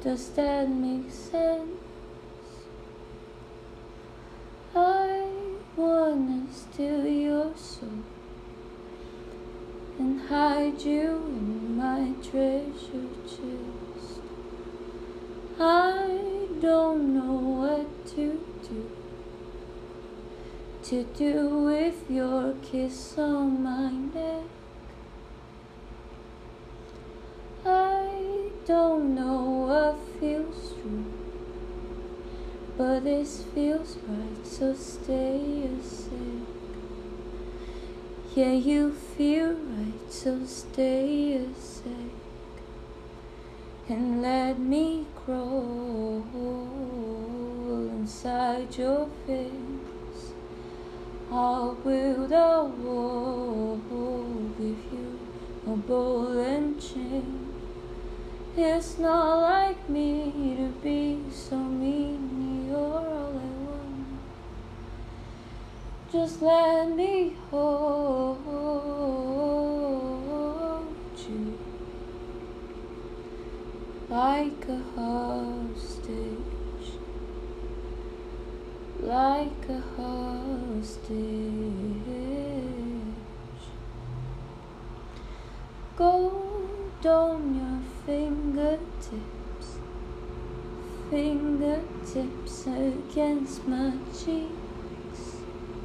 Does that make sense? I wanna steal your soul and hide you in my treasure chest. I don't know what to do with your kiss on my neck. I don't know what feels true, but this feels right, so stay a sec. Yeah, you feel right, so stay a sec. And let me crawl inside your face. I'll build a wall, give you a ball and chain. It's not like me to be so mean, you're all I want. Just let me hold you like a hostage, like a hostage. Gold on your fingertips against my cheeks.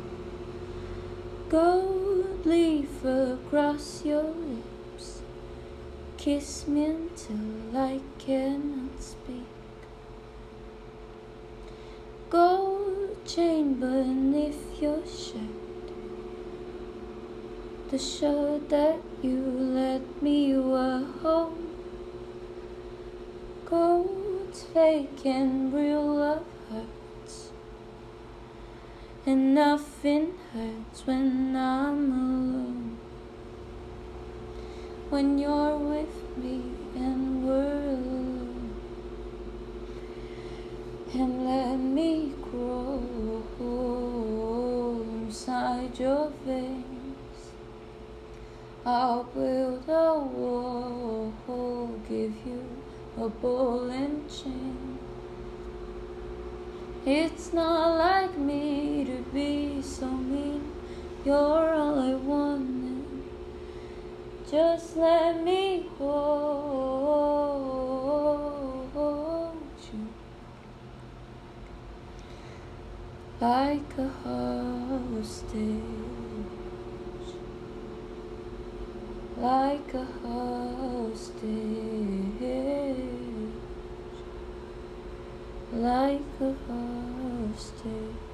Gold leaf across your lips. Kiss me until I cannot speak. Gold chain beneath your shirt, the shirt that you let me wear home. Gold's fake and real love hurts, and nothing hurts when I'm alone. When you're with me and we're alone, and let me crawl inside your veins. I'll build a wall, give you a ball and chain. It's not like me to be so mean, you're all I wanted. Just let me hold you like a hostage, like a hostage, like a hostage.